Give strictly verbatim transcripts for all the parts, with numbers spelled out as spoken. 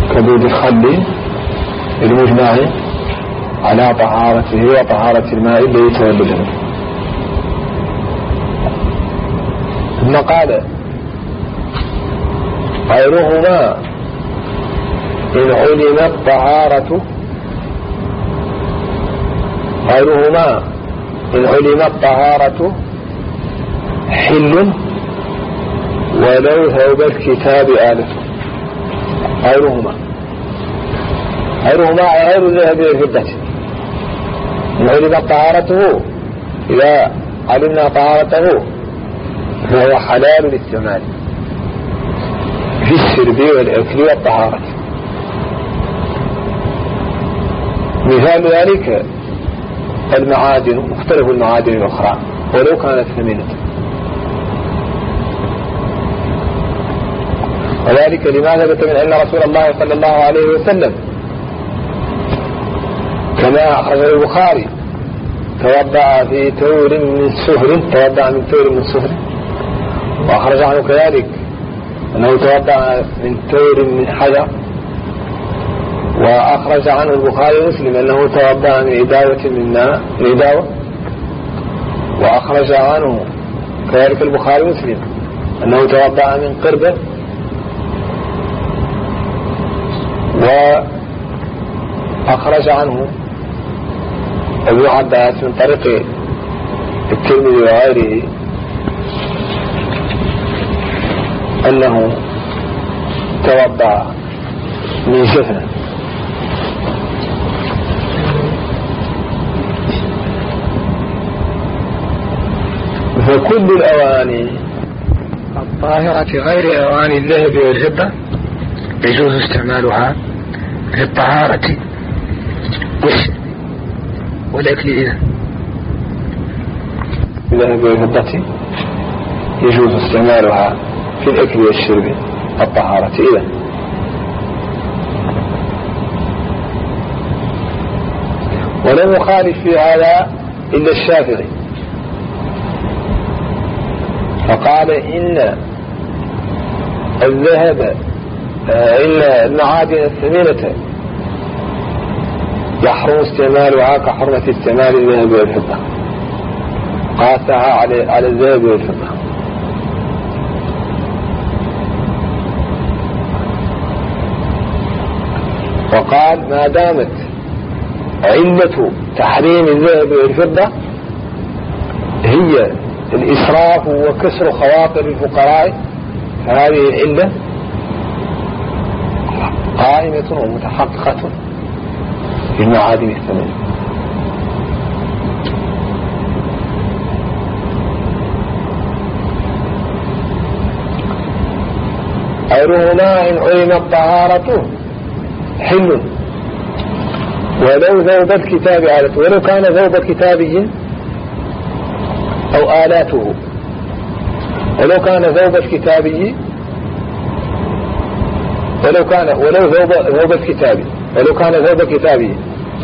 كدود الخل المجمع على طهارته وطهارة الماء الذي يتولد منه. ثم قال غيرهما إن علمت طهارته غيرهما إن علمت طهارته حل ولو ثوب الكتاب آلته. غيرهما غيرهما غير الذهب والفضة إن علمت طهارته، إذا علمنا طهارته فهو حلال الاستعمال في الشرب والأكل والطهارة. مثال ذلك المعادن، مختلف المعادن الأخرى ولو كانت ثمينة، وذلك لما ثبت من أن رسول الله صلى الله عليه وسلم كما أخرج البخاري توضأ في تور من سهر توضأ من تور من سهر، وأخرج عنه كذلك أنه توضأ من تور من حجر، وأخرج عنه البخاري ومسلم أنه توضأ من إداوة من ماء من إداوة، وأخرج عنه كذلك البخاري ومسلم أنه توضأ من قربة، وأخرج عنه ابن عباس من طريق الترمذي وغيره أنه توضأ من سفنة. فكل الأواني الطاهرة غير أواني الذهب والفضة يجوز استعمالها في الطهارة والشرب والأكل. إذا الذهب والفضة يجوز استعمالها في الأكل والشرب والطهارة. إذا ولم يخالف في هذا إلا الشافعي، فقال إن الذهب إن المعادن الثمينة يحرم استعمالها كحرمة استعمال الذهب والفضة، قاسها على على الذهب والفضة. وقال ما دامت علة تحريم الذهب والفضة هي الإسراف وكسر خواطر الفقراء فهذه العلة قائمة ومتحققة في المعادن الثمانية. غيرهما إن علمت طهارته حل ولو ذوب الكتاب آلته، ولو كان ذوب الكتابي أو آلاته، ولو كان ذوب الكتابي ولو كان ولو ذوب ذوب الكتابي ولو كان ذوب كتابي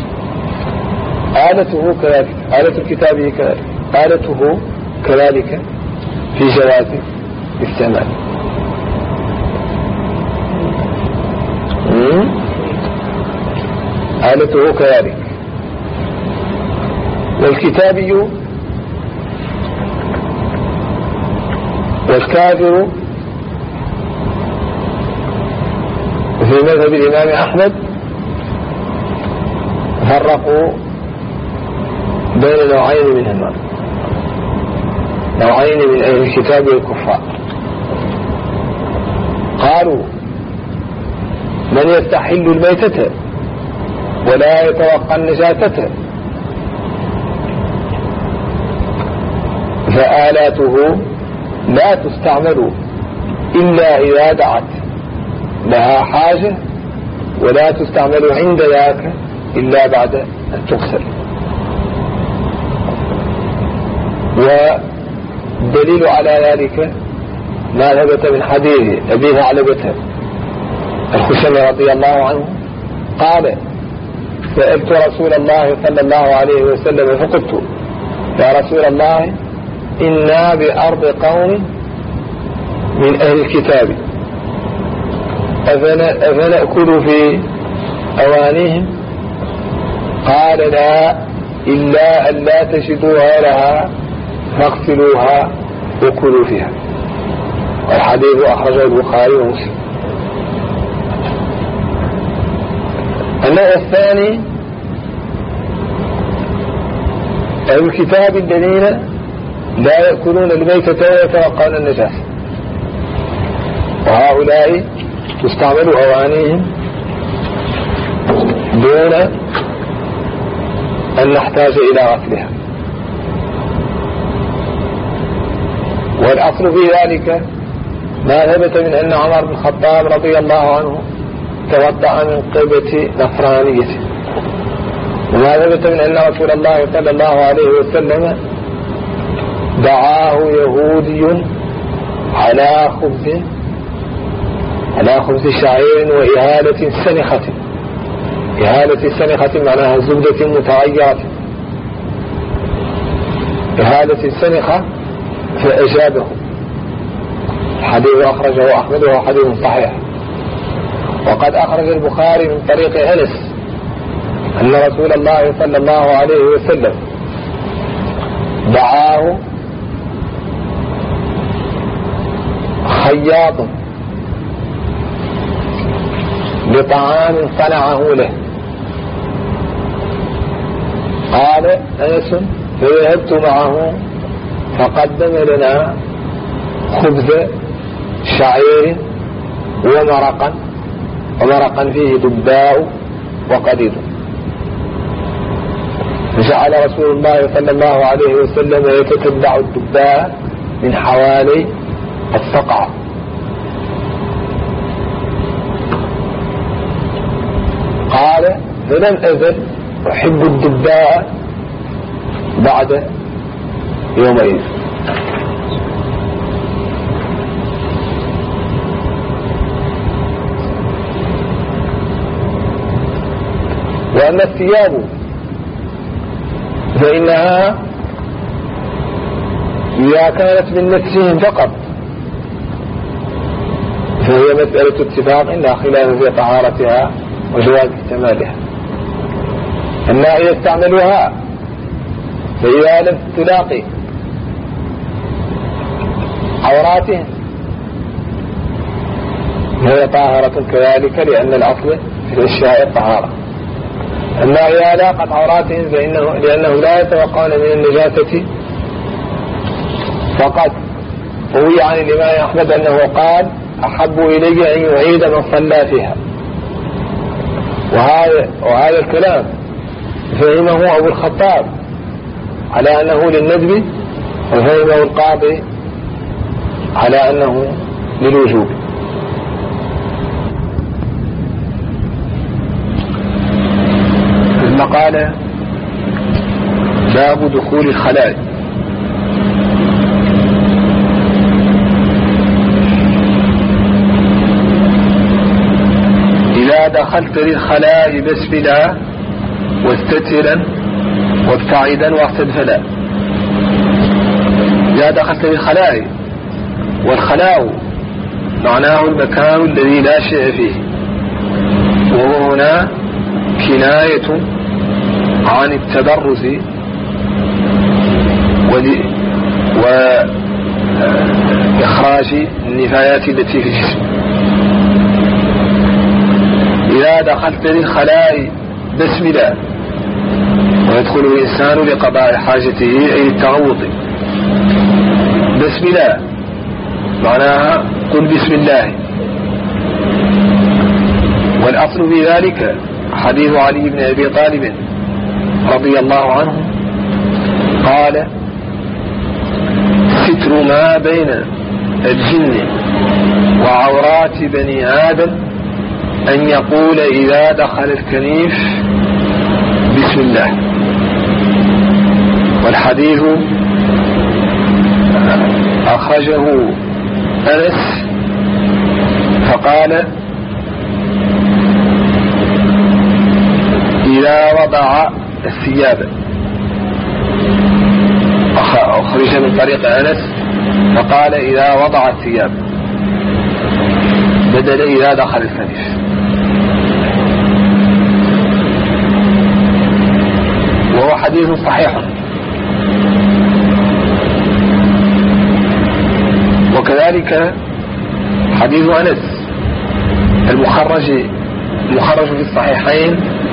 آلته كذلك، آلة الكتابي كذلك، آلته كذلك في جواز الاستعمال. آلته كذلك. والكتابي والكافر في مذهب الإمام أحمد فرقوا بين نوعين منهما، نوعين من أهل الكتاب والكفار. قالوا من يستحل الميتة ولا يتوقع النجاسة فآلاته لا تستعمل إلا إذا دعت لها حاجة، ولا تستعمل عند ذاك إلا بعد أن تغسل. والدليل على ذلك ما ثبت من حديث أبي ثعلبة الخشني رضي الله عنه قال سألت رسول الله صلى الله عليه وسلم فقلت يا رسول الله إنا بأرض قوم من أهل الكتاب أفنأكل في أوانيهم؟ قال لا، إلا أن لا تجدوا غيرها فاغسلوها وكلوا فيها. والحديث أخرجه البخاري ومسلم. النوع الثاني الكتاب الذين لا يأكلون الميتة ويتوقون النجاسة، وهؤلاء تستعمل أوانيهم دون أن نحتاج إلى غسلها. والأصل في ذلك ما ثبت من أن عمر بن الخطاب رضي الله عنه توضأ من قبة نصرانية، وما ثبت من أن رسول الله صلى الله عليه وسلم دعاه يهودي على خبز على خبز شعير وإهالة سنخة. إهالة سنخة معناها زبدة متغيرة، إهالة سنخة، فأجابه. الحديث أخرجه أحمد وهو حديث صحيح. وقد أخرج البخاري من طريق أنس أن رسول الله صلى الله عليه وسلم دعاه خياط بطعام صنعه له. قال أنس فذهبت معه فقدم لنا خبز شعير ومرقا ومرقا فيه دباء وقديد. فجعل رسول الله صلى الله عليه وسلم يتتبع الدباء من حوالي الصقعة. قال فلم أزل أحب الدباء بعد يومين. وأما الثياب فإنها إذا كانت من نفسهم فقط فهي مسألة اتفاق لا خلاف في طهارتها وجواز استعمالها. أما إذا استعملوها فإذا لم تلاقي عوراتهم فهي طاهرة كذلك، لأن الأصل في الأشياء الطهارة. أما إذا لاقت عوراتهم فإنه لأنه لا يتوقعون من النجاسة. فقد روي عن الإمام أحمد أنه قال أحب إلي أن يعيد من صلى فيها. وهذا, وهذا الكلام فهمه أبو الخطاب على أنه للندب، وفهمه القاضي على أنه للوجوب. ثم قال باب دخول الخلاء. إذا دخلت للخلاء بسملا واستترا وابتعدا واستدفلا. إذا دخلت للخلاء، والخلاء معناه المكان الذي لا شيء فيه، وهو هنا كناية عن التبرز وإخراج النفايات التي في الجسم. إذا دخلت للخلاء بسم الله، ويدخل الإنسان لقضاء حاجته أي التغوط. بسم الله معناها قل بسم الله. والأصل في ذلك حديث علي بن أبي طالب رضي الله عنه قال ستر ما بين الجن وعورات بني آدم أن يقول إذا دخل الكنيف بسم الله. والحديث أخرجه أنس فقال إذا وضع الثياب. أخرج من طريق أنس فقال إذا وضع الثياب بدل إذا دخل الكنيف. وهو حديث صحيح. وكذلك حديث أنس المخرج المخرج في الصحيحين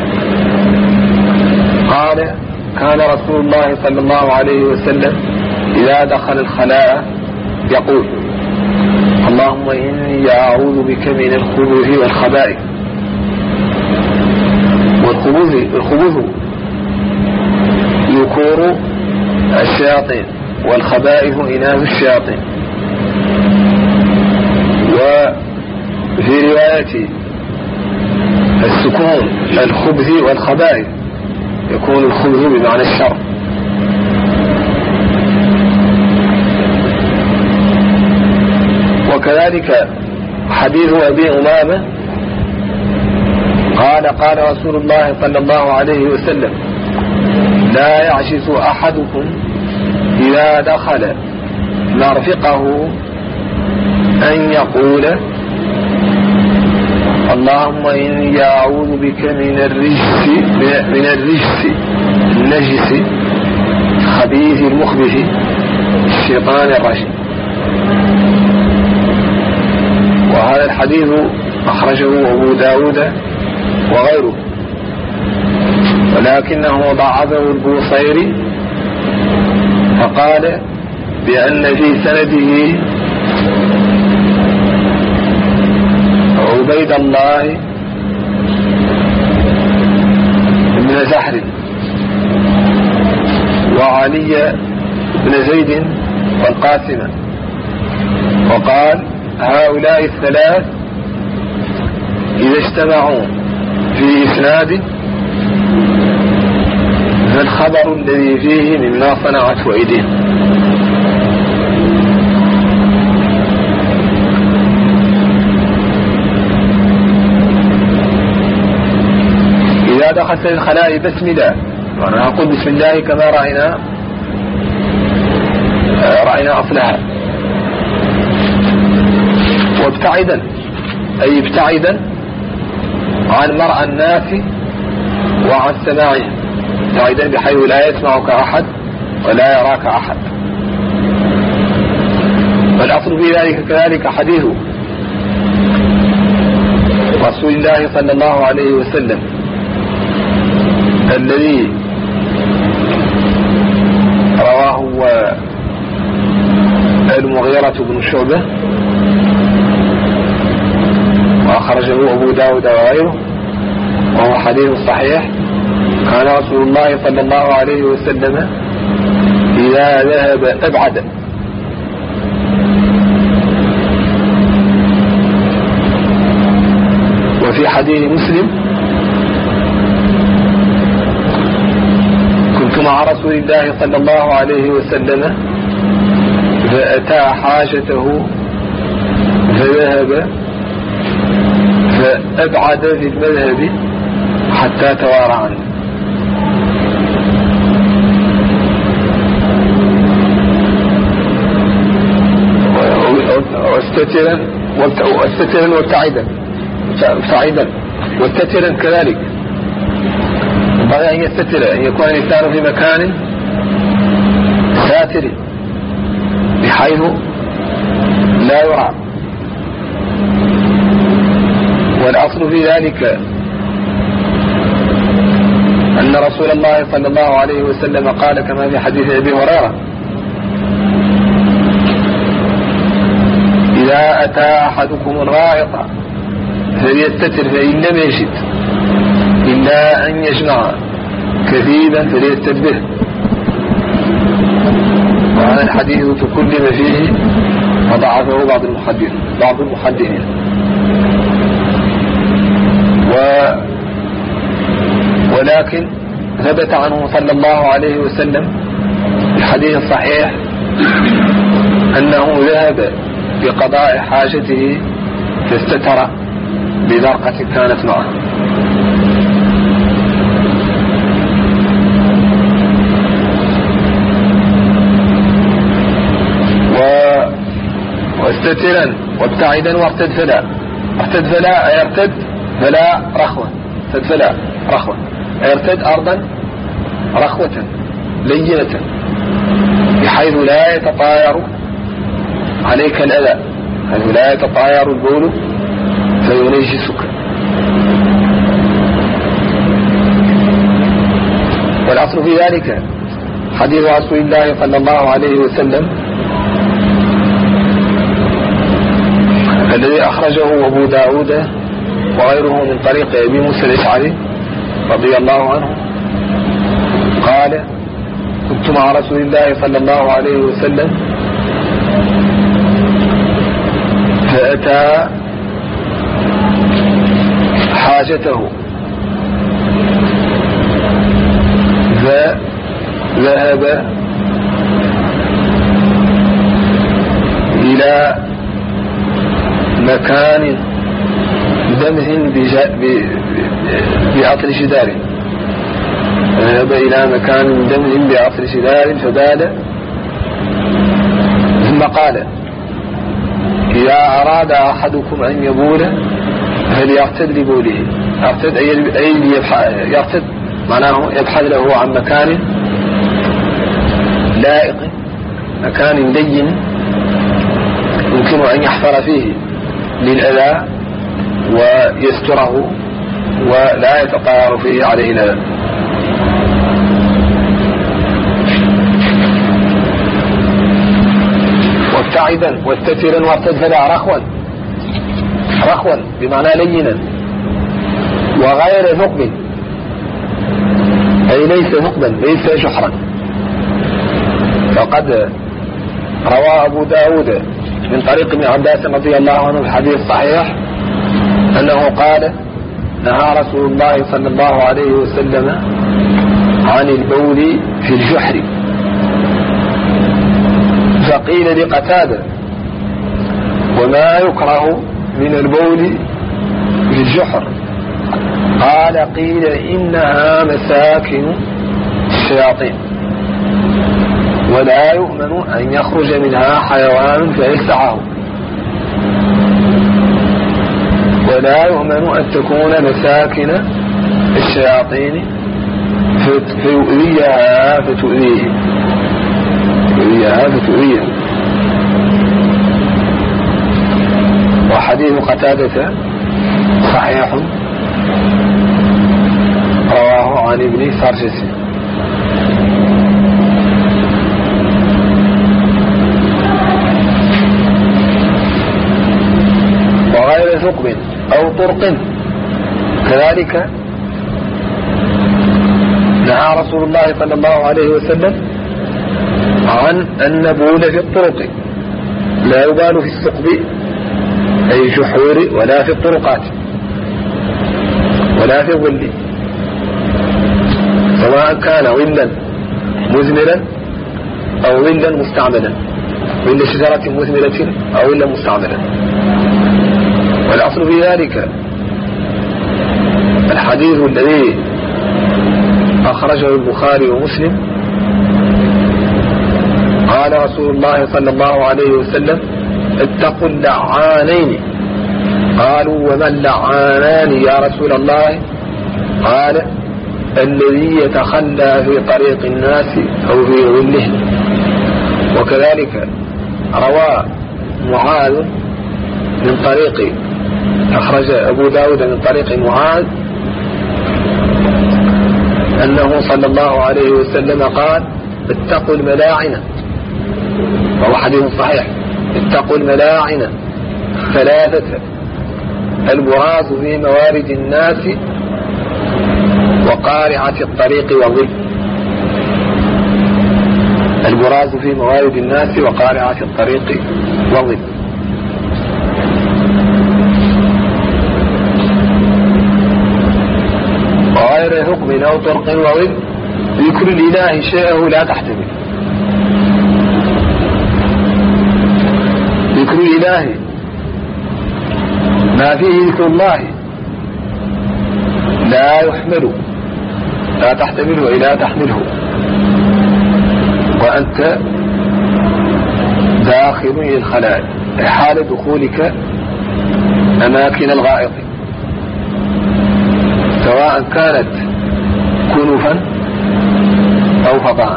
قال كان رسول الله صلى الله عليه وسلم إذا دخل الخلاء يقول اللهم إني أعوذ بك من الخبث والخبائث. والخبث الخبث ذكور الشياطين والخبائث إناث الشياطين. وفي رواية السكون الخبث والخبائث يكون الخبث بمعنى الشر. وكذلك حديث أبي أمامة قال قال رسول الله صلى الله عليه وسلم لا يعشس أحدكم إذا دخل مرفقه أن يقول اللهم إني أعوذ بك من الرجس من الرجس النجس خبيث المخبث الشيطان الرجيم. وهذا الحديث أخرجه أبو داود وغيره، ولكنه ضعفه البوصيري فقال بأن في سنده عبيد الله بن زحر وعلي بن زيد والقاسم، وقال هؤلاء الثلاث إذا اجتمعوا في إسناد فالخبر الذي فيه مما صنعت أيديهم. إذا دخلت الخلاء بسم الله، وأنا أقول بسم الله كما رأينا رأينا أصلها. وابتعدا أي ابتعدا عن مرأى الناس وعن سماعهم، ابتعدا بحيث لا يسمعك أحد ولا يراك أحد. والأصل في ذلك كذلك حديث رسول الله صلى الله عليه وسلم الذي رواه المغيرة بن شعبة وأخرجه أبو داود وغيره، وهو حديث صحيح. كان رسول الله صلى الله عليه وسلم إذا ذهب أبعد وفي حديث مسلم كنت مع رسول الله صلى الله عليه وسلم فأتى حاجته فذهب فأبعد في المذهب حتى توارى عنه. واستترا واستترا وابتعدا ابتعدا واستترا كذلك. ينبغي أن يستتر، أن يكون الإنسان في مكان ساتر بحيث لا يرى. والأصل في ذلك أن رسول الله صلى الله عليه وسلم قال كما في حديث أبي هريرة إذا أتى أحدكم الغائط فليستتر فإن لم يجد إلا أن يجمع كثيبا فليستتر به. وهذا الحديث تكلم فيه وضعفه بعض المحدثين بعض المحدثين و ولكن ثبت عنه صلى الله عليه وسلم الحديث الصحيح أنه ذهب بقضاء حاجته فاستتر بذرقة كانت معه. واستترا وابتعدا واستدفلا ارتد فلا يرتد فلا رخوة، ارتد فلا رخوة، يرتد أرضا رخوة لينة بحيث لا يتطاير عليك الأذى، حيث لا يتطاير البول فينجسك. والأصل في ذلك حديث رسول الله صلى الله عليه وسلم الذي أخرجه أبو داود وغيره من طريق أبي موسى الأشعري رضي الله عنه قال: كنت مع رسول الله صلى الله عليه وسلم فأتى حاجته فذهب إلى مكان دمه بعطر جدار، ذهب إلى مكان دمه بعطر جدار فبال، ثم قال: إذا أراد أحدكم أن يبول فليرتد لبوله. يرتد أي يرتد معناه يبحث له عن مكان لائق، مكان لين يمكن أن يحفر فيه للأذى ويستره ولا يتطاير فيه عليه الأذى. وابتعدا واستترا وارتد فلا رخوا، رخوا بمعنى لينا وغير ثقب، أي ليس ثقبا ليس شحرا. فقد روى أبو داود من طريق ابن عباس رضي الله عنه في الحديث الصحيح أنه قال: نهى رسول الله صلى الله عليه وسلم عن البول في الجحر. فقيل لقتادة: وما يكره من البول في الجحر؟ قال: قيل إنها مساكن الشياطين ولا يؤمن أن يخرج منها حيوان فيلسعه، ولا يؤمن أن تكون مساكن الشياطين فيؤذيها فتؤذيه فيؤذيها فتؤذيه. وحديث قتادة صحيح رواه عن ابن سرجس. وغير ثقب أو طرق كذلك نهى رسول الله صلى الله عليه وسلم عن أن نبول في الطرق، لا يبال في الثقب أي جحور ولا في الطرقات ولا في الظل، سواء كان ظلا مثمرا أو ظلا مستعملا، ظل شجرة مثمرة أو ظلا مستعملا. والأصل في ذلك الحديث الذي أخرجه البخاري ومسلم قال رسول الله صلى الله عليه وسلم: اتقوا اللعانين. قالوا: وما اللعانان يا رسول الله؟ قال: الذي يتخلى في طريق الناس أو في ظلهم. وكذلك روى معاذ من طريق أخرج أبو داود من طريق معاذ أنه صلى الله عليه وسلم قال: اتقوا الملاعنة، وهو حديث صحيح: اتقوا الملاعنة ثلاثة: البراز في موارد الناس وقارعة الطريق والظل. البراز في موارد الناس وقارعة الطريق والظل. وغير ثقب أو طرق وظل ذكر الإله شيئه لا تحتمل. ذكر الإله ما فيه ذكر الله لا يحمل، لا تحتمله أي لا تحمله، وأنت داخل إلى الخلاء حال دخولك أماكن الغائط، سواء كانت كنفا أو فضاء.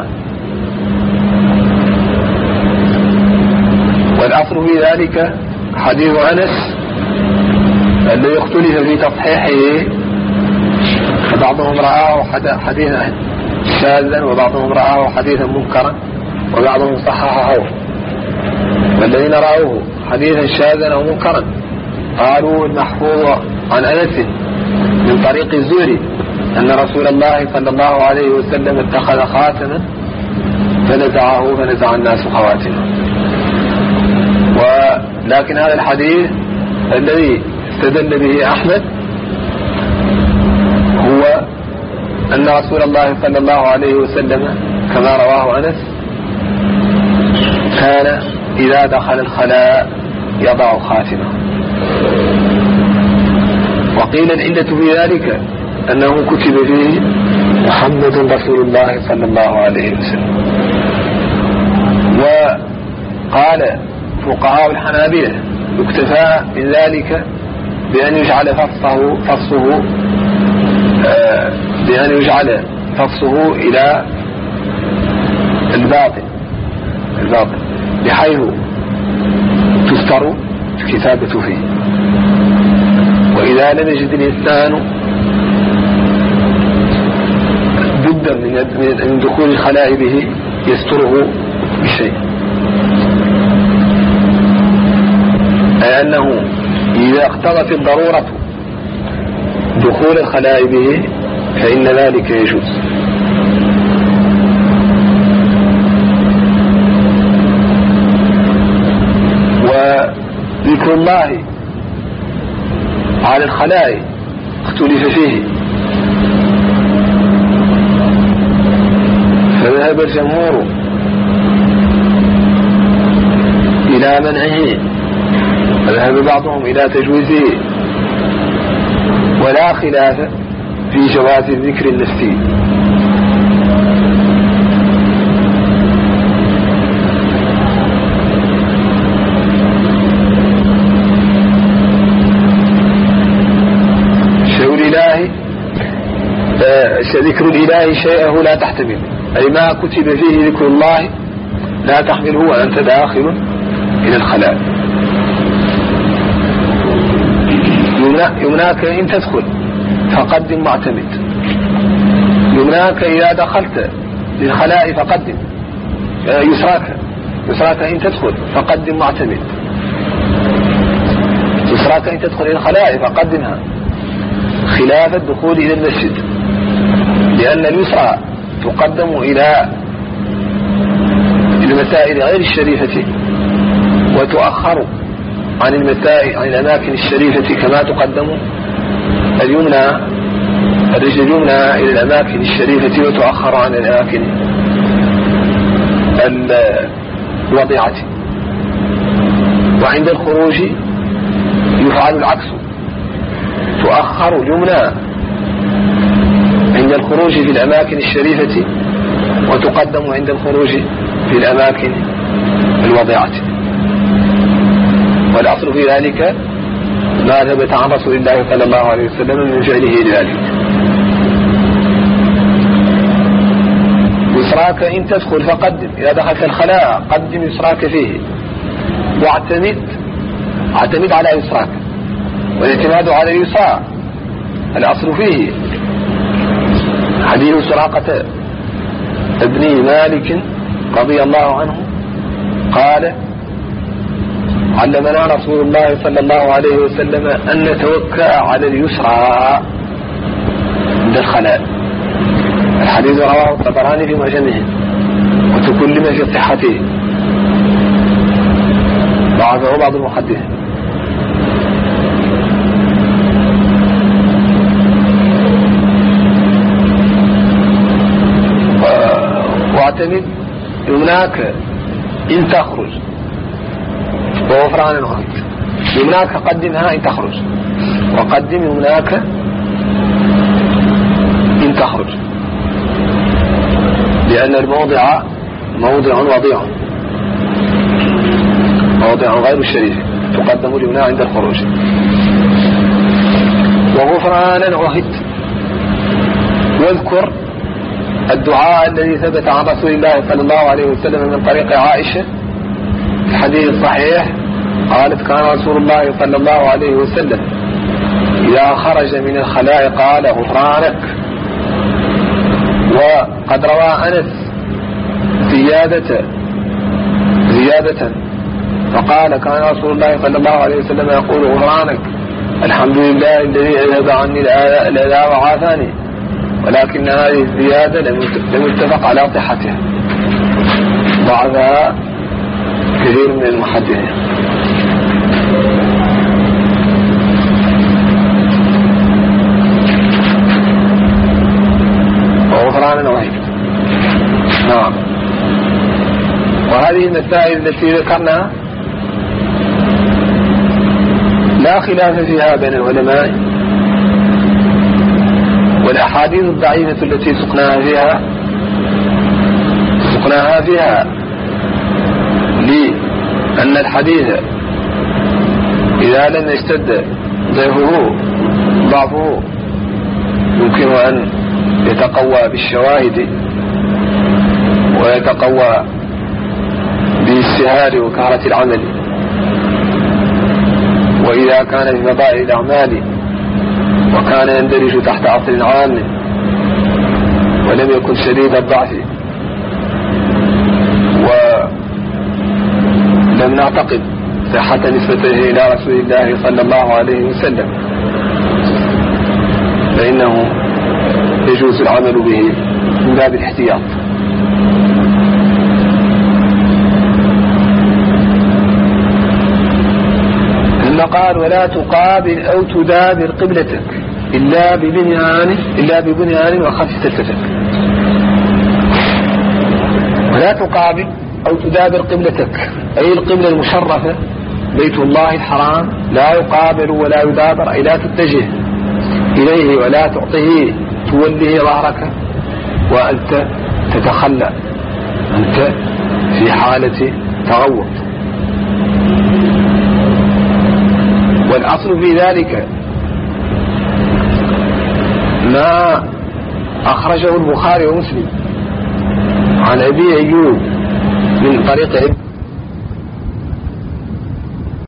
والأصل في ذلك حديث أنس الذي اختلف في تصحيحه، فبعضهم رآه حديثا شاذا وبعضهم رآه حديثا منكرا وبعضهم صححه، والذين رأوه حديثا شاذا أو منكرا قالوا المحفوظ عن أنس من طريق الزهري أن رسول الله صلى الله عليه وسلم اتخذ خاتما فنزعه فنزع الناس خواتمه. ولكن هذا الحديث الذي استدل به أحمد هو أن رسول الله صلى الله عليه وسلم كما رواه أنس كان إذا دخل الخلاء يضع خاتمه. وقيل العلة في ذلك أنه كتب فيه محمد رسول الله صلى الله عليه وسلم. وقال فقهاء الحنابلة يكتفى من ذلك بأن يجعل فصه فصه آه بأن يجعل فصه إلى الباطن الباطن بحيث تستر الكتابة فيه. وإذا لم يجد الإنسان بد من دخول الخلاء به يستره بشيء، أي أنه إذا اقتضت الضرورة دخول الخلاء به فإن ذلك يجوز. وذكر الله على الخلاء اختلف فيه، فذهب الجمهور إلى منعه، وذهب بعضهم إلى تجويزه، ولا خلاف في جواز الذكر النفسي. ذكر الإله شيئه لا تحتمل، أي ما كتب فيه ذكر الله لا تحمله وأنت داخل إلى الخلاء. يمناك إن تدخل فقدم معتمد، يمناك إذا دخلت للخلاء فقدم، يسراك يسراك إن تدخل فقدم معتمد، يسراك إن تدخل إلى الخلاء فقدمها، خلاف الدخول إلى المسجد، لأن اليسرى تقدم إلى المسائل غير الشريفة وتؤخر عن المسائل عن الأماكن الشريفة، كما تقدم اليمنى الرجل اليمنى إلى الأماكن الشريفة وتؤخر عن الأماكن الوضيعة. وعند الخروج يفعل العكس، تؤخر اليمنى عند الخروج في الأماكن الشريفة وتقدم عند الخروج في الأماكن الوضيعة. والأصل في ذلك ما ثبت عن رسول الله صلى الله عليه وسلم من فعله لذلك. يسراك إن تدخل فقدم، إذا دخلت الخلاء قدم يسراك فيه، واعتمد اعتمد على يسراك، والاعتماد على اليسرى الأصل فيه حديث سراقة ابن مالك رضي الله عنه قال علمنا رسول الله صلى الله عليه وسلم أن نتوكأ على اليسرى عند الخلاء. الحديث رواه الطبراني في معجمه وتكلم في صحته، ضعفه بعض المحدثين. واعتمد يمناك إن تخرج وغفران الغلط، يمناك قدمها إن تخرج، وقدم يمناك إن تخرج، لأن الموضع موضع وضيع، موضع غير الشريف، تقدم اليمنى عند الخروج. غفرانا عهدت. واذكر الدعاء الذي ثبت عن رسول الله صلى الله عليه وسلم من طريق عائشة في الحديث الصحيح قالت كان رسول الله صلى الله عليه وسلم إذا خرج من الخلاء قال غفرانك. وقد روى أنس زيادة زيادة فقال كان رسول الله صلى الله عليه وسلم يقول غفرانك الحمد لله الذي أذهب عني الأذى وعافاني. ولكن هذه الزيادة لم يتفق على صحتها، ضعفها كثير من المحدثين. وغفرانا وهيب. نعم. وهذه المسائل التي ذكرناها لا خلاف فيها بين العلماء، والأحاديث الضعيفة التي سقناها فيها سقناها فيها لأن الحديث إذا لم يشتد ضعفه ضعفه يمكن أن يتقوى بالشواهد ويتقوى بالاجتهاد وكثرة العمل. وإذا كان في فضائل الأعمال وكان يندرج تحت أصل عام ولم يكن شديد الضعف ولم نعتقد صحة نسبته إلى رسول الله صلى الله عليه وسلم فإنه يجوز العمل به من باب الاحتياط. ثم قال ولا تقابل أو تدابر قبلتك إلا ببنيان إلا ببنيان وخمس تلتفت. ولا تقابل أو تدابر قبلتك أي القبلة المشرفة بيت الله الحرام لا يقابل ولا يدابر أي لا تتجه إليه ولا تعطيه توليه ظهرك وأنت تتخلى، أنت في حالة تغوط. والأصل في ذلك ما أخرجه البخاري ومسلم عن أبي أيوب من طريق